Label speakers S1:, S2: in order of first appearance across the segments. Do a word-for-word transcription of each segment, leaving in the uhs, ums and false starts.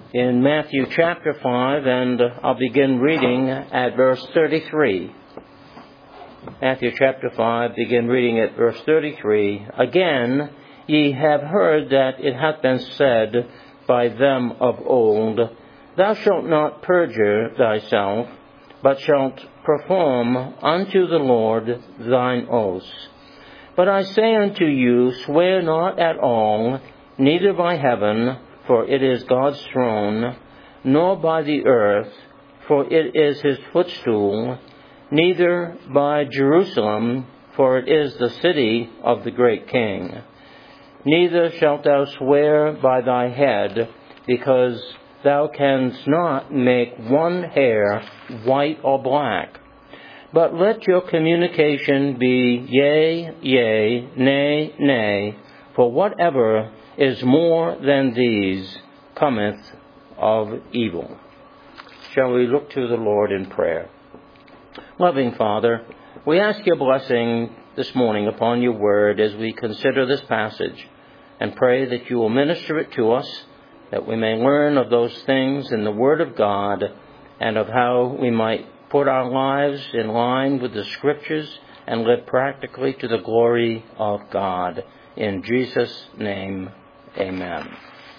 S1: in Matthew chapter five, and I'll begin reading at verse thirty-three. Matthew chapter five, begin reading at verse thirty-three. Again, ye have heard that it hath been said by them of old, Thou shalt not perjure thyself, but shalt perform unto the Lord thine oaths. But I say unto you, swear not at all, neither by heaven, for it is God's throne, nor by the earth, for it is his footstool, neither by Jerusalem, for it is the city of the great King. Neither shalt thou swear by thy head, because thou canst not make one hair white or black. But let your communication be yea, yea, nay, nay, for whatever is more than these cometh of evil. Shall we look to the Lord in prayer? Loving Father, we ask your blessing this morning upon your word as we consider this passage, and pray that you will minister it to us, that we may learn of those things in the Word of God and of how we might put our lives in line with the Scriptures and live practically to the glory of God. In Jesus' name, amen.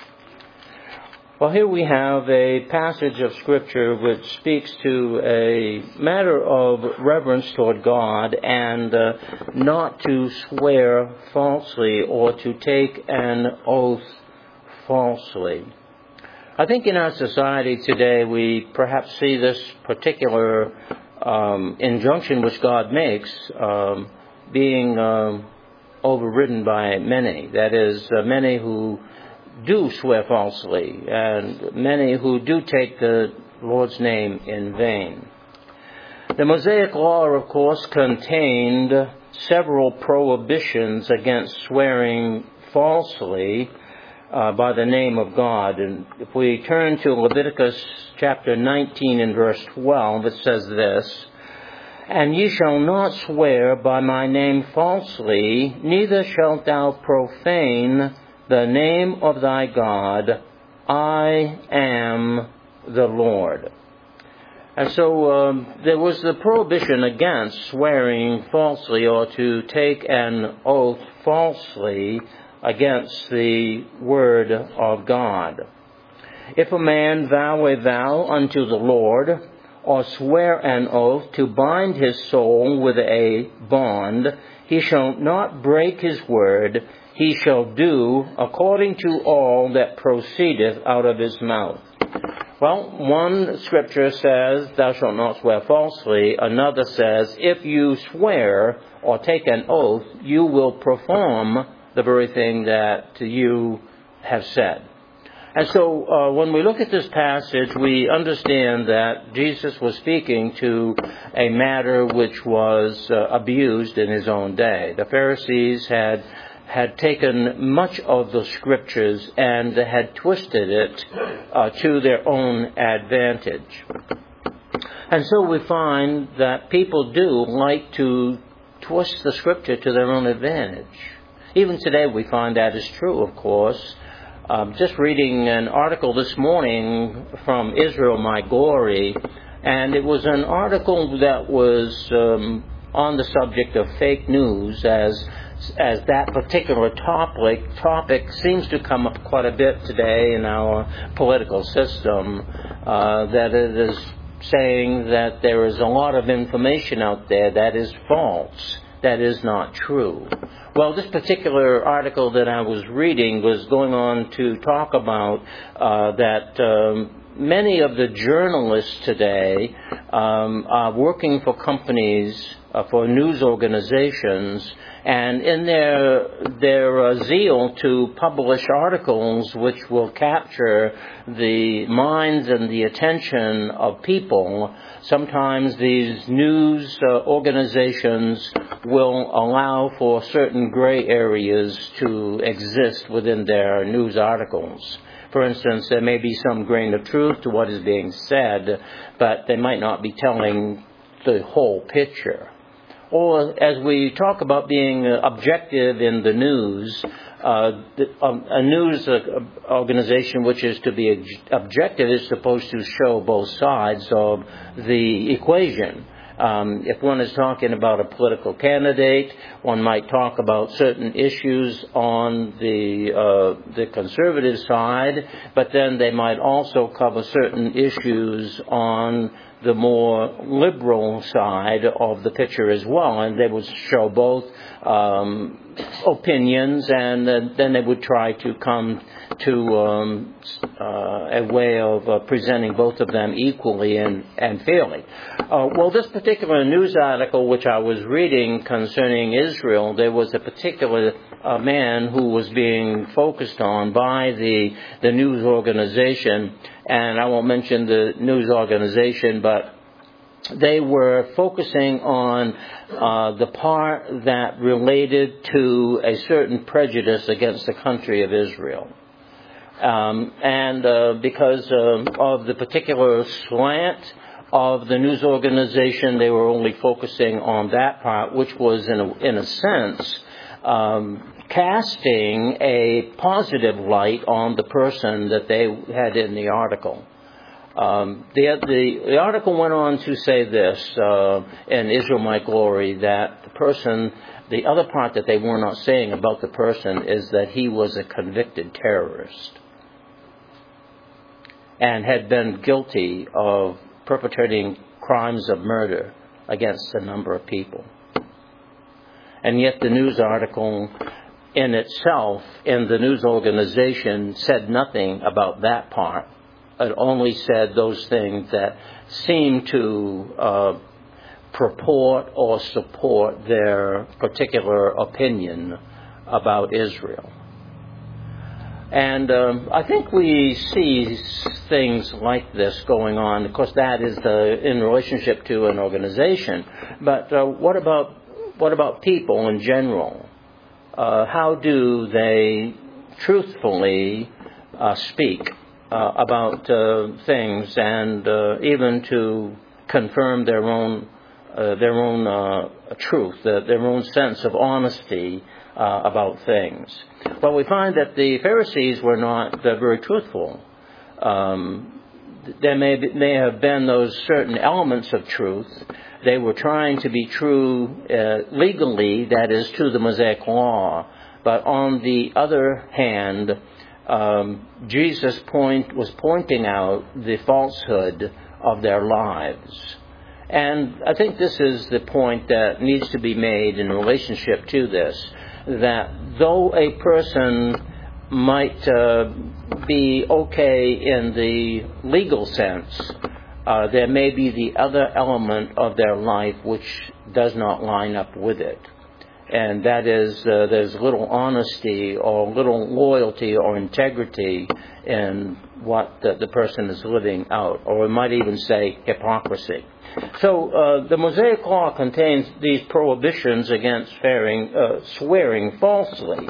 S1: Well, here we have a passage of Scripture which speaks to a matter of reverence toward God and uh, not to swear falsely or to take an oath falsely. I think in our society today we perhaps see this particular um, injunction which God makes um, being um, overridden by many. That is, uh, many who do swear falsely and many who do take the Lord's name in vain. The Mosaic Law, of course, contained several prohibitions against swearing falsely uh, by the name of God. And if we turn to Leviticus chapter nineteen and verse twelve, it says this, And ye shall not swear by my name falsely, neither shalt thou profane the name of thy God. I am the Lord. And so um, there was the prohibition against swearing falsely or to take an oath falsely against the word of God. If a man vow a vow unto the Lord, or swear an oath to bind his soul with a bond, he shall not break his word. He shall do according to all that proceedeth out of his mouth. Well, one scripture says, thou shalt not swear falsely. Another says, if you swear or take an oath, you will perform the very thing that you have said. And so uh, when we look at this passage, we understand that Jesus was speaking to a matter which was uh, abused in his own day. The Pharisees had had taken much of the Scriptures and had twisted it uh, to their own advantage. And so we find that people do like to twist the Scripture to their own advantage. Even today we find that is true, of course. Um, just reading an article this morning from Israel My Glory, and it was an article that was um, on the subject of fake news, as as that particular topic topic seems to come up quite a bit today in our political system, uh, that it is saying that there is a lot of information out there that is false, that is not true. Well, this particular article that I was reading was going on to talk about uh, that um, many of the journalists today um, are working for companies, uh, for news organizations, and in their their uh, zeal to publish articles which will capture the minds and the attention of people, sometimes these news uh, organizations will allow for certain gray areas to exist within their news articles. For instance, there may be some grain of truth to what is being said, but they might not be telling the whole picture. Or as we talk about being objective in the news, uh, the, um, a news uh, organization which is to be objective is supposed to show both sides of the equation. Um, if one is talking about a political candidate, one might talk about certain issues on the uh, the conservative side, but then they might also cover certain issues on the more liberal side of the picture as well, and they would show both um, opinions, and uh, then they would try to come to um, uh, a way of uh, presenting both of them equally and, and fairly. Uh, well, this particular news article which I was reading concerning Israel, there was a particular uh, man who was being focused on by the, the news organization, and I won't mention the news organization, but they were focusing on uh, the part that related to a certain prejudice against the country of Israel. Um, and uh, because uh, of the particular slant of the news organization, they were only focusing on that part, which was, in a, in a sense, um, casting a positive light on the person that they had in the article. Um, the, the, the article went on to say this, uh, in Israel My Glory, that the person, the other part that they were not saying about the person is that he was a convicted terrorist and had been guilty of perpetrating crimes of murder against a number of people. And yet the news article in itself, in the news organization, said nothing about that part. It only said those things that seemed to uh, purport or support their particular opinion about Israel. And um, I think we see things like this going on. Of course, that is the, in relationship to an organization. But uh, what about what about people in general? Uh, how do they truthfully uh, speak uh, about uh, things, and uh, even to confirm their own uh, their own uh, truth, uh, their own sense of honesty Uh, about things? Well, we find that the Pharisees were not uh, very truthful. Um, there may be, may have been those certain elements of truth. They were trying to be true uh, legally, that is, to the Mosaic law. But on the other hand, um, Jesus point, was pointing out the falsehood of their lives. And I think this is the point that needs to be made in relationship to this, that though a person might uh, be okay in the legal sense, uh, there may be the other element of their life which does not line up with it. And that is, uh, there's little honesty or little loyalty or integrity in what the, the person is living out, or we might even say hypocrisy. So uh, the Mosaic Law contains these prohibitions against swearing, uh, swearing falsely.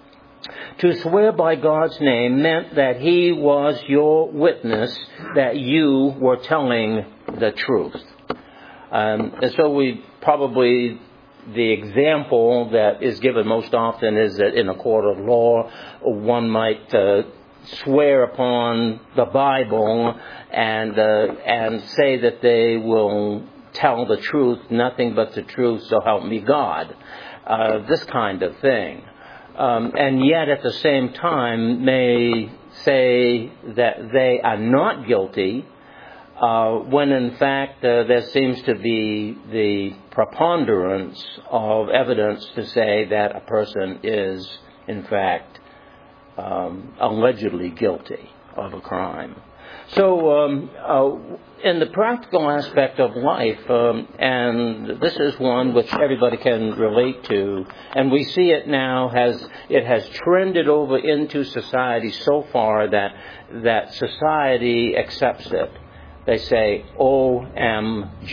S1: To swear by God's name meant that He was your witness that you were telling the truth. Um, and so we probably, the example that is given most often is that in a court of law, one might uh, swear upon the Bible and uh, and say that they will tell the truth, nothing but the truth, so help me God. Uh, this kind of thing. Um, and yet at the same time may say that they are not guilty, uh, when in fact uh, there seems to be the preponderance of evidence to say that a person is in fact um, allegedly guilty of a crime. So um, uh, in the practical aspect of life, um, and this is one which everybody can relate to, and we see it now, has it has trended over into society so far that that society accepts it. They say O M G.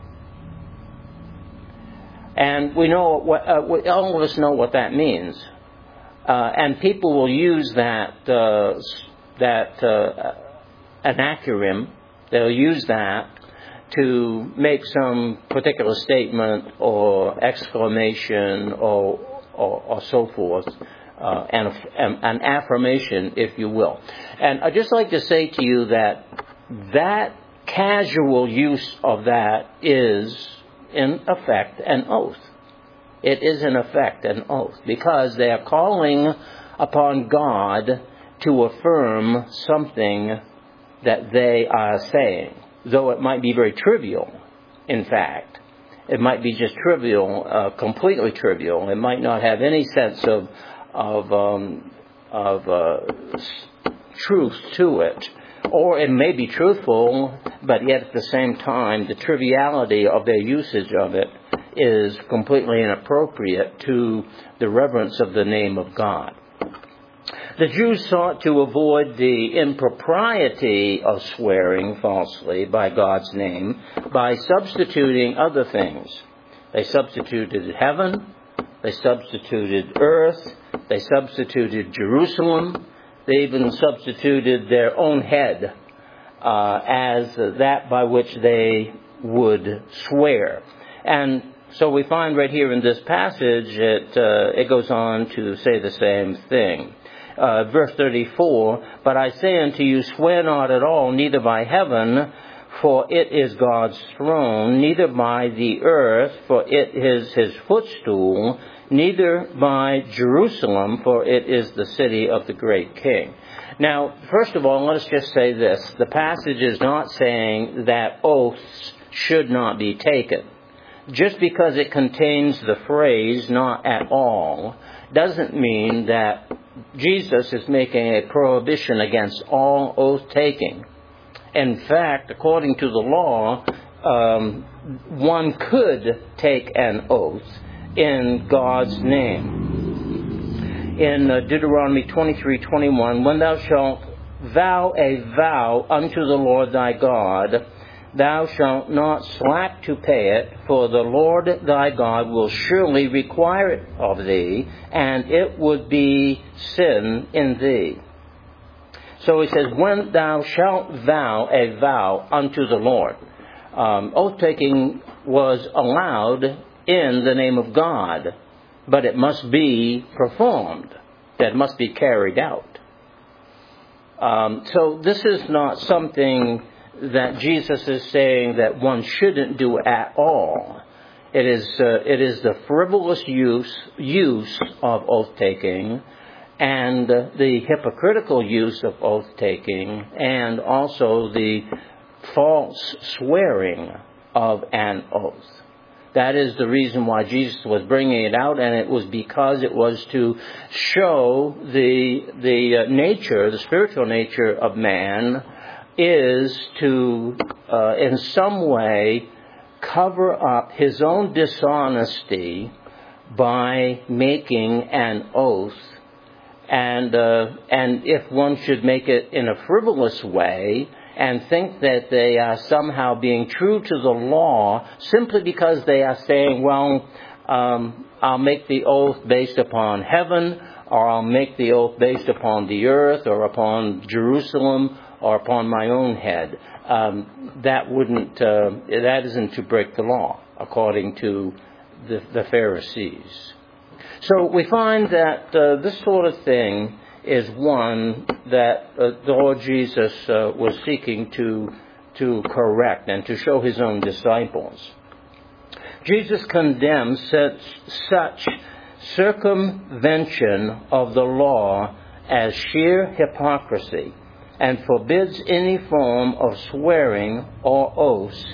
S1: And we know what, uh, we, all of us know what that means. Uh, and people will use that uh, that uh, an acronym. They'll use that to make some particular statement or exclamation or or, or so forth. uh, an, an affirmation, if you will. And I'd just like to say to you that that casual use of that is, in effect, an oath. It is, in effect, an oath, because they are calling upon God to affirm something that they are saying, though it might be very trivial, in fact. It might be just trivial, uh, completely trivial. It might not have any sense of of, um, of uh, truth to it. Or it may be truthful, but yet at the same time, the triviality of their usage of it is completely inappropriate to the reverence of the name of God. The Jews sought to avoid the impropriety of swearing falsely by God's name by substituting other things. They substituted heaven, they substituted earth, they substituted Jerusalem, they even substituted their own head uh, as that by which they would swear. And so we find right here in this passage, it, uh, it goes on to say the same thing. Uh, verse thirty-four, but I say unto you, swear not at all, neither by heaven, for it is God's throne, neither by the earth, for it is his footstool, neither by Jerusalem, for it is the city of the great king. Now, first of all, let us just say this. The passage is not saying that oaths should not be taken. Just because it contains the phrase, not at all, doesn't mean that Jesus is making a prohibition against all oath-taking. In fact, according to the law, um, one could take an oath in God's name. In uh, Deuteronomy twenty-three twenty-one, when thou shalt vow a vow unto the Lord thy God, thou shalt not slack to pay it, for the Lord thy God will surely require it of thee, and it would be sin in thee. So he says, when thou shalt vow a vow unto the Lord. Um, oath-taking was allowed in the name of God, but it must be performed. That must be carried out. Um, so this is not something that Jesus is saying that one shouldn't do at all. It is uh, it is the frivolous use use of oath-taking, and uh, the hypocritical use of oath-taking, and also the false swearing of an oath. That is the reason why Jesus was bringing it out, and it was because it was to show the the uh, nature, the spiritual nature of man, is to, uh, in some way, cover up his own dishonesty by making an oath. And uh, and if one should make it in a frivolous way and think that they are somehow being true to the law simply because they are saying, well, um, I'll make the oath based upon heaven, or I'll make the oath based upon the earth, or upon Jerusalem, or upon my own head, um, that wouldn't, uh, that isn't to break the law, according to the, the Pharisees. So we find that uh, this sort of thing is one that uh, the Lord Jesus uh, was seeking to to correct and to show his own disciples. Jesus condemns such, such circumvention of the law as sheer hypocrisy, and forbids any form of swearing or oaths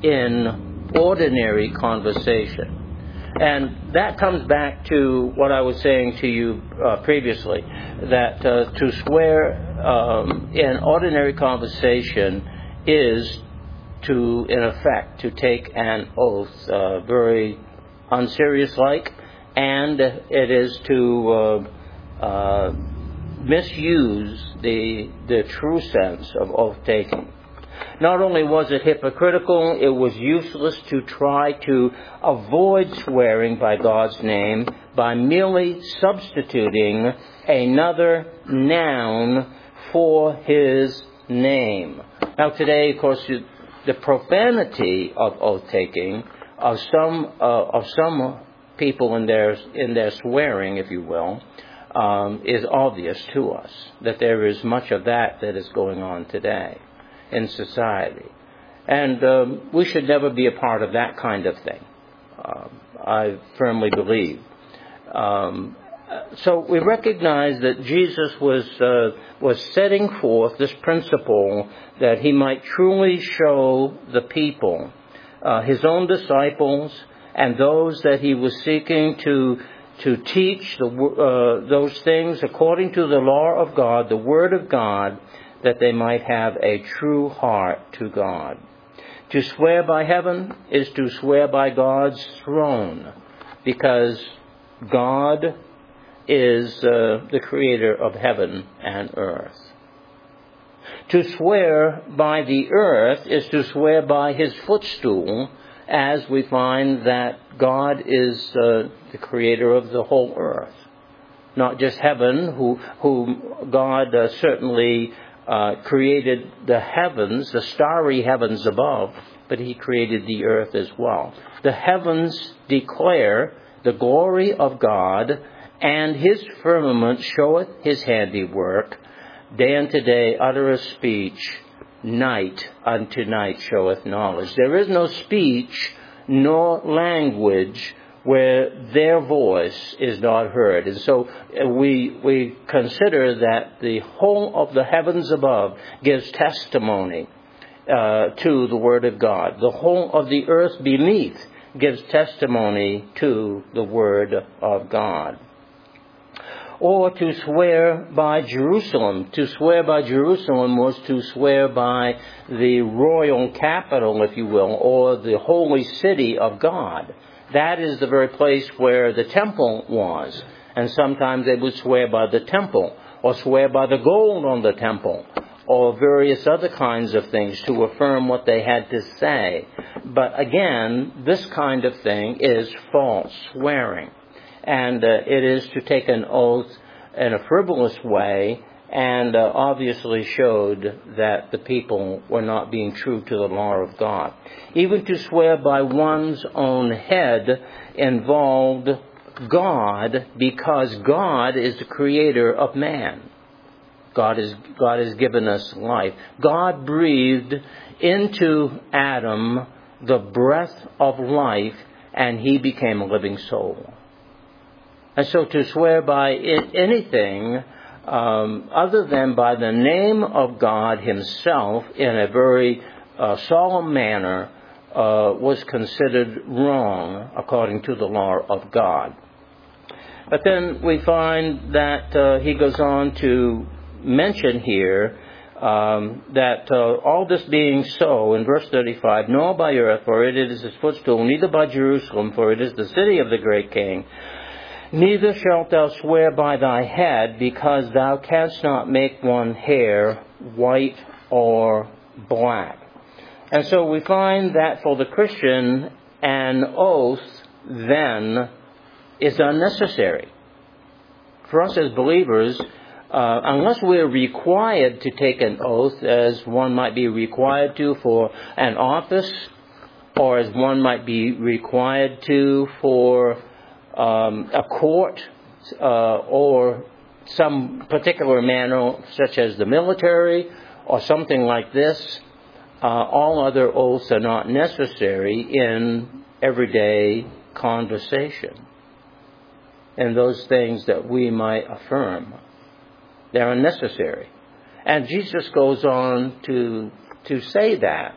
S1: in ordinary conversation. And that comes back to what I was saying to you uh, previously, that uh, to swear um, in ordinary conversation is to, in effect, to take an oath uh, very unserious-like, and it is to uh, uh, misuse the the true sense of oath-taking. Not only was it hypocritical, it was useless to try to avoid swearing by God's name by merely substituting another noun for his name. Now today, of course, the profanity of oath-taking, of some uh, of some people in their in their swearing, if you will, um, is obvious to us, that there is much of that that is going on today in society. And um, we should never be a part of that kind of thing, uh, I firmly believe. Um, so we recognize that Jesus was uh, was setting forth this principle that he might truly show the people, uh, his own disciples, and those that he was seeking to to teach the, uh, those things according to the law of God, the Word of God, that they might have a true heart to God. To swear by heaven is to swear by God's throne, because God is uh, the creator of heaven and earth. To swear by the earth is to swear by his footstool, as we find that God is uh, the creator of the whole earth. Not just heaven, who, who God uh, certainly uh, created the heavens, the starry heavens above, but he created the earth as well. The heavens declare the glory of God, and his firmament showeth his handiwork. Day unto day uttereth speech, night unto night showeth knowledge. There is no speech nor language where their voice is not heard. And so we we consider that the whole of the heavens above gives testimony uh, to the Word of God. The whole of the earth beneath gives testimony to the Word of God. Or to swear by Jerusalem. To swear by Jerusalem was to swear by the royal capital, if you will, or the holy city of God. That is the very place where the temple was. And sometimes they would swear by the temple, or swear by the gold on the temple, or various other kinds of things to affirm what they had to say. But again, this kind of thing is false swearing. And uh, it is to take an oath in a frivolous way, and uh, obviously showed that the people were not being true to the law of God. Even to swear by one's own head involved God, because God is the creator of man. God is God has given us life. God breathed into Adam the breath of life, and he became a living soul. And so to swear by anything um, other than by the name of God himself in a very uh, solemn manner uh, was considered wrong according to the law of God. But then we find that uh, he goes on to mention here um, that uh, all this being so, in verse thirty-five, nor by earth, for it is his footstool, neither by Jerusalem, for it is the city of the great king, neither shalt thou swear by thy head, because thou canst not make one hair white or black. And so we find that for the Christian, an oath then is unnecessary. For us as believers, uh, unless we're required to take an oath, as one might be required to for an office, or as one might be required to for Um, a court uh, or some particular manner, such as the military or something like this, uh, all other oaths are not necessary in everyday conversation. And those things that we might affirm, they're unnecessary. And Jesus goes on to to say that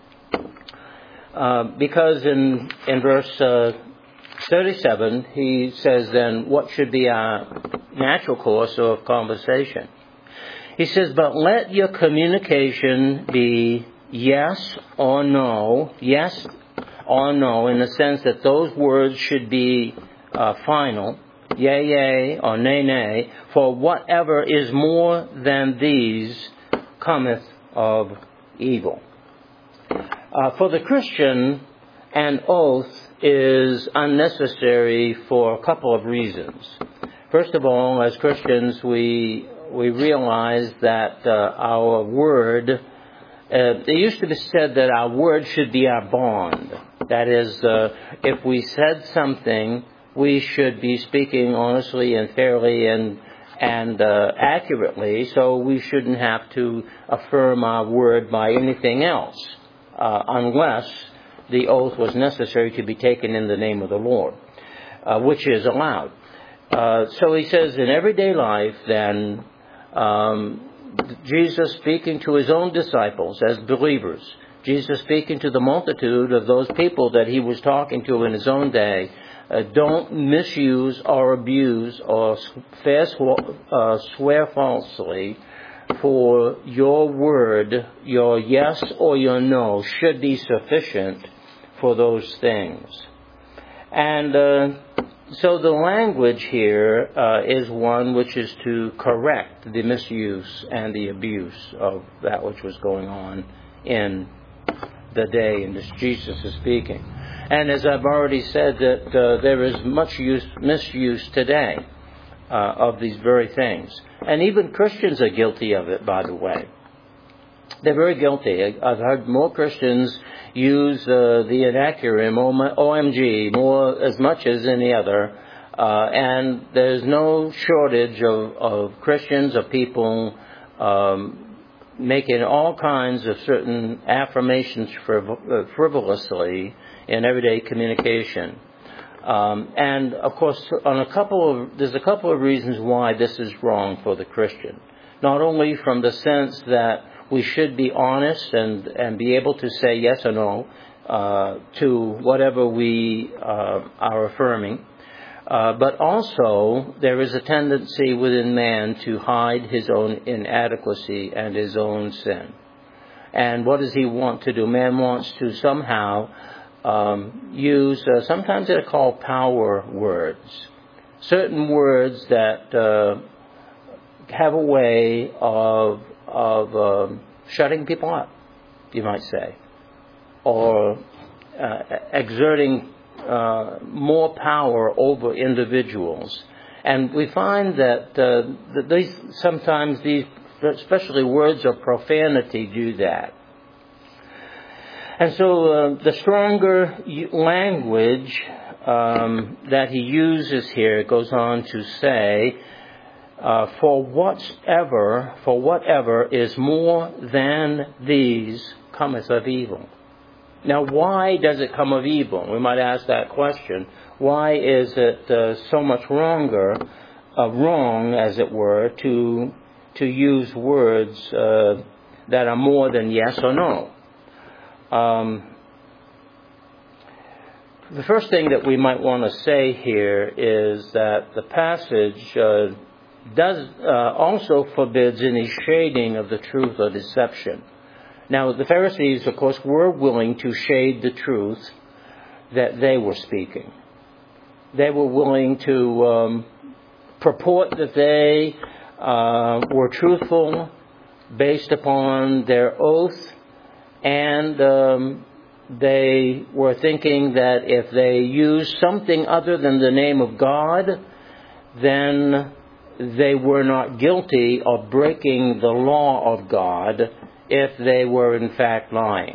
S1: uh, because in in verse Uh, thirty-seven, he says then, what should be our natural course of conversation? He says, but let your communication be yes or no, yes or no, in the sense that those words should be uh, final, yea, yea, or nay, nay, for whatever is more than these cometh of evil. Uh, for the Christian, an oath is unnecessary for a couple of reasons. First of all, as Christians, we we realize that uh, our word, uh, it used to be said that our word should be our bond. That is, uh, if we said something we should be speaking honestly and fairly and and uh, accurately, so we shouldn't have to affirm our word by anything else, uh, unless the oath was necessary to be taken in the name of the Lord, uh, which is allowed. Uh, so he says, in everyday life, then, um, Jesus speaking to his own disciples as believers, Jesus speaking to the multitude of those people that he was talking to in his own day, uh, don't misuse or abuse or swear, uh, swear falsely, for your word, your yes or your no, should be sufficient for those things. And uh, so the language here uh, is one which is to correct the misuse and the abuse of that which was going on in the day in which Jesus is speaking. And as I've already said, that uh, there is much use, misuse today uh, of these very things. And even Christians are guilty of it, by the way. They're very guilty. I've heard more Christians use uh, the inaccurate O M G more as much as any other. Uh, and there's no shortage of, of Christians, of people um, making all kinds of certain affirmations friv- frivolously in everyday communication. Um, and, of course, on a couple of, there's a couple of reasons why this is wrong for the Christian. Not only from the sense that we should be honest and, and be able to say yes or no uh, to whatever we uh, are affirming, uh, but also there is a tendency within man to hide his own inadequacy and his own sin. And what does he want to do? Man wants to somehow um, use, uh, sometimes they're called power words, certain words that uh, have a way of of um, shutting people up, you might say, or uh, exerting uh, more power over individuals. And we find that, uh, that these, sometimes these, especially words of profanity, do that. And so uh, the stronger language um, that he uses here goes on to say, Uh, for whatever, for whatever is more than these cometh of evil. Now, why does it come of evil? We might ask that question. Why is it uh, so much wronger, uh, wrong, as it were, to to use words uh, that are more than yes or no? Um, the first thing that we might want to say here is that the passage Uh, does uh, also forbids any shading of the truth or deception. Now, the Pharisees, of course, were willing to shade the truth that they were speaking. They were willing to um, purport that they uh, were truthful based upon their oath, and um, they were thinking that if they used something other than the name of God, then they were not guilty of breaking the law of God if they were in fact lying.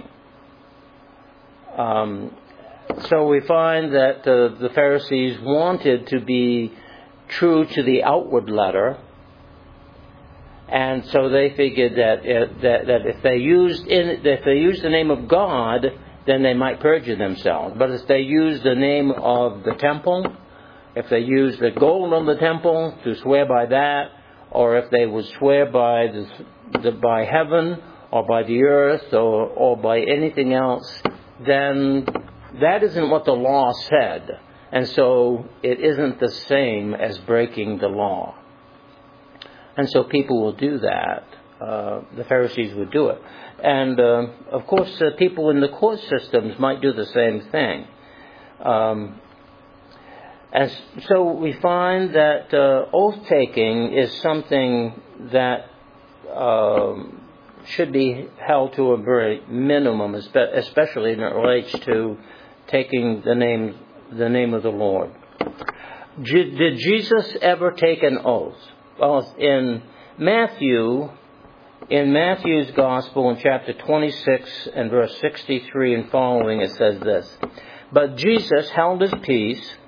S1: Um, so we find that uh, the Pharisees wanted to be true to the outward letter, and so they figured that uh, that, that if they used in, if they used the name of God, then they might perjure themselves. But if they used the name of the temple, if they used the gold on the temple to swear by that, or if they would swear by the, the by heaven or by the earth or, or by anything else, then that isn't what the law said. And so it isn't the same as breaking the law. And so people will do that. Uh, the Pharisees would do it. And, uh, of course, uh, people in the court systems might do the same thing. Um, And so we find that uh, oath-taking is something that um, should be held to a very minimum, especially when it relates to taking the name the name of the Lord. Did Jesus ever take an oath? Well, in Matthew, in Matthew's Gospel, in chapter twenty-six and verse sixty-three and following, it says this: "But Jesus held his peace,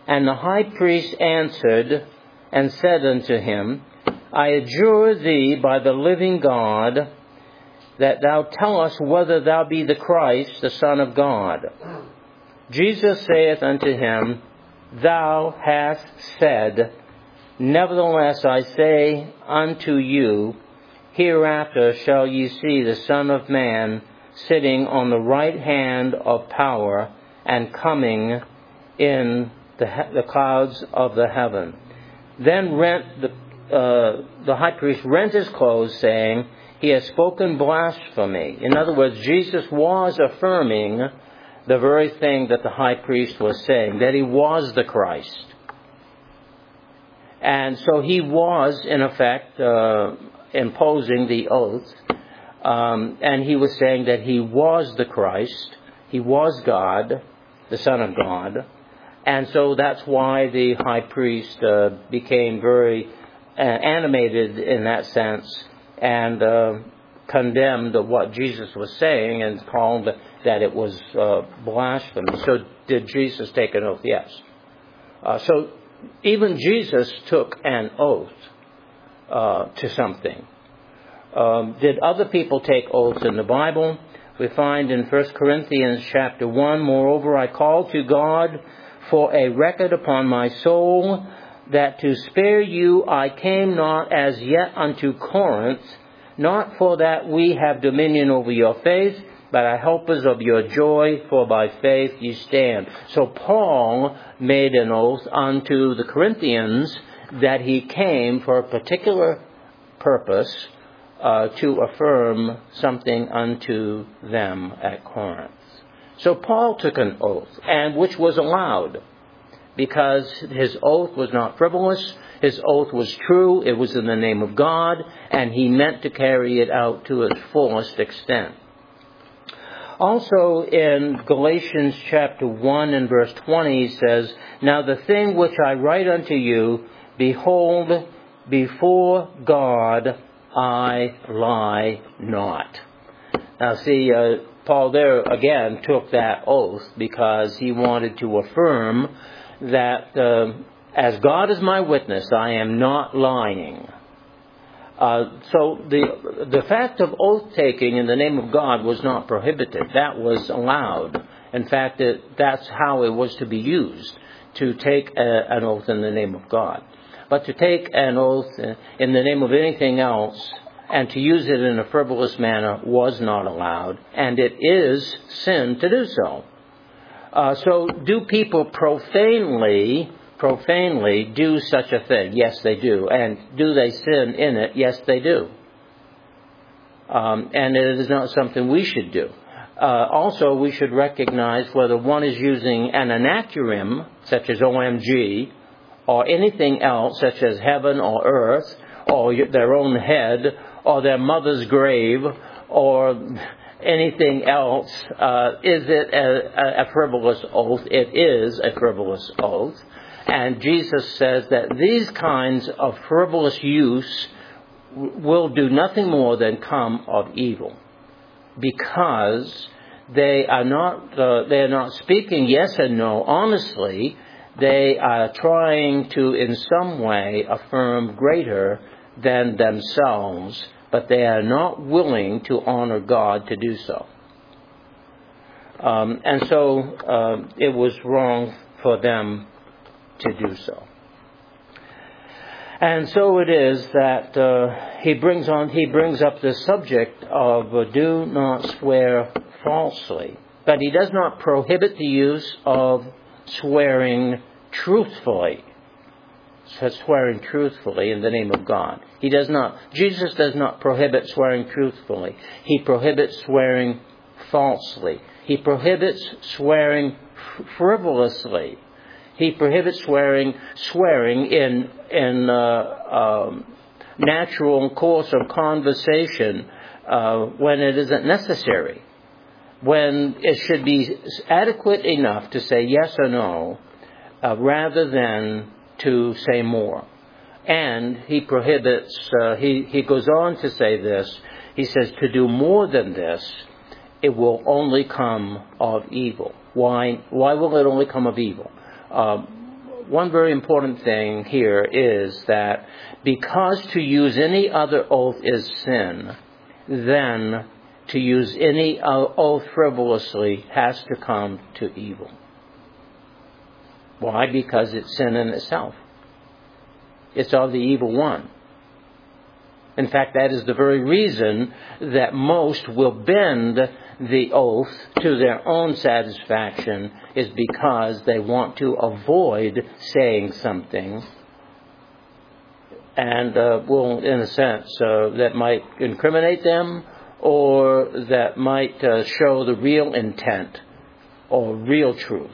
S1: And the high priest answered and said unto him, I adjure thee by the living God, that thou tell us whether thou be the Christ, the Son of God. Jesus saith unto him, Thou hast said, Nevertheless I say unto you, hereafter shall ye see the Son of Man sitting on the right hand of power and coming in the, the clouds of the heaven. Then rent the, uh, the high priest rent his clothes, saying, He has spoken blasphemy. In other words, Jesus was affirming the very thing that the high priest was saying, that he was the Christ. And so he was, in effect, uh, imposing the oath. Um, and he was saying that he was the Christ. He was God, the Son of God. And so that's why the high priest uh, became very uh, animated in that sense and uh, condemned what Jesus was saying and called that it was uh, blasphemy. So did Jesus take an oath? Yes. Uh, so even Jesus took an oath uh, to something. Um, did other people take oaths in the Bible? We find in First Corinthians chapter one, Moreover, I call to God for a record upon my soul, that to spare you I came not as yet unto Corinth, not for that we have dominion over your faith, but are helpers of your joy, for by faith ye stand. So Paul made an oath unto the Corinthians that he came for a particular purpose, uh, to affirm something unto them at Corinth. So Paul took an oath, and which was allowed, because his oath was not frivolous, his oath was true, it was in the name of God, and he meant to carry it out to its fullest extent. Also in Galatians chapter one and verse twenty, he says, Now the thing which I write unto you, behold, before God I lie not. Now see, uh, Paul there again took that oath because he wanted to affirm that uh, as God is my witness, I am not lying. Uh, so the the fact of oath-taking in the name of God was not prohibited. That was allowed. In fact, it, that's how it was to be used, to take a, an oath in the name of God. But to take an oath in the name of anything else and to use it in a frivolous manner was not allowed, and it is sin to do so. Uh, so do people profanely, profanely do such a thing? Yes, they do. And do they sin in it? Yes, they do. Um, and it is not something we should do. Uh, also, we should recognize whether one is using an anacronym, such as O M G, or anything else, such as heaven or earth, or their own head, or their mother's grave, or anything else. Uh, is it a, a frivolous oath? It is a frivolous oath. And Jesus says that these kinds of frivolous use will do nothing more than come of evil, because they are not uh, they are not speaking yes and no honestly. They are trying to in some way affirm greater than themselves, but they are not willing to honor God to do so. Um, and so uh, it was wrong for them to do so. And so it is that uh, he brings on he brings up the subject of uh, do not swear falsely, but he does not prohibit the use of swearing truthfully. Swearing truthfully in the name of God. He does not. Jesus does not prohibit swearing truthfully. He prohibits swearing falsely. He prohibits swearing frivolously. He prohibits swearing swearing in in uh, um, natural course of conversation uh, when it isn't necessary, when it should be adequate enough to say yes or no, uh, rather than to say more. And he prohibits. Uh, he he goes on to say this. He says to do more than this, it will only come of evil. Why? Why will it only come of evil? Uh, one very important thing here is that because to use any other oath is sin, then to use any oath frivolously has to come to evil. Why? Because it's sin in itself. It's of the evil one. In fact, that is the very reason that most will bend the oath to their own satisfaction, is because they want to avoid saying something and uh, will, in a sense, uh, that might incriminate them or that might uh, show the real intent or real truth.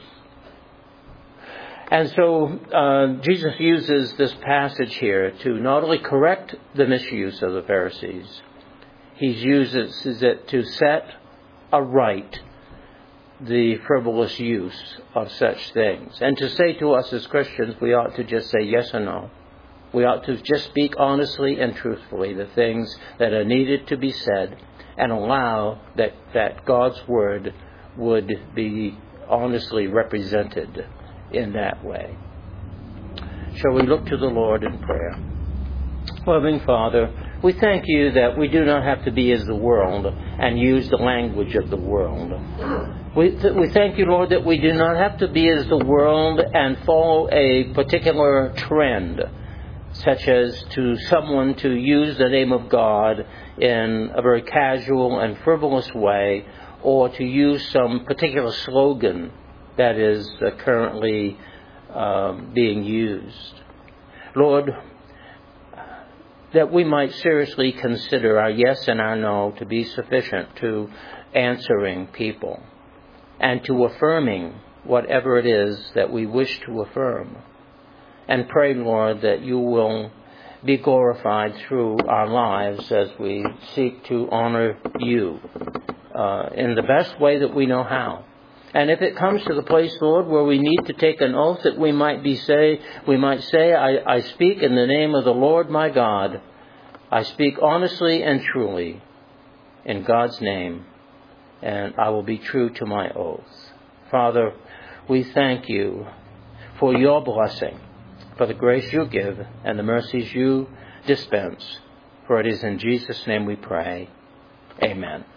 S1: And so uh, Jesus uses this passage here to not only correct the misuse of the Pharisees, he uses it to set aright the frivolous use of such things. And to say to us as Christians, we ought to just say yes or no. We ought to just speak honestly and truthfully the things that are needed to be said, and allow that, that God's Word would be honestly represented in that way. Shall we look to the Lord in prayer? Loving Father, we thank you that we do not have to be as the world and use the language of the world. We, th- we thank you, Lord, that we do not have to be as the world and follow a particular trend, such as to someone to use the name of God in a very casual and frivolous way, or to use some particular slogan that is uh, currently uh, being used. Lord, that we might seriously consider our yes and our no to be sufficient to answering people and to affirming whatever it is that we wish to affirm. And pray, Lord, that you will be glorified through our lives as we seek to honor you uh, in the best way that we know how. And if it comes to the place, Lord, where we need to take an oath, that we might be say, we might say, I, I speak in the name of the Lord my God. I speak honestly and truly in God's name, and I will be true to my oath. Father, we thank you for your blessing, for the grace you give and the mercies you dispense. For it is in Jesus' name we pray. Amen.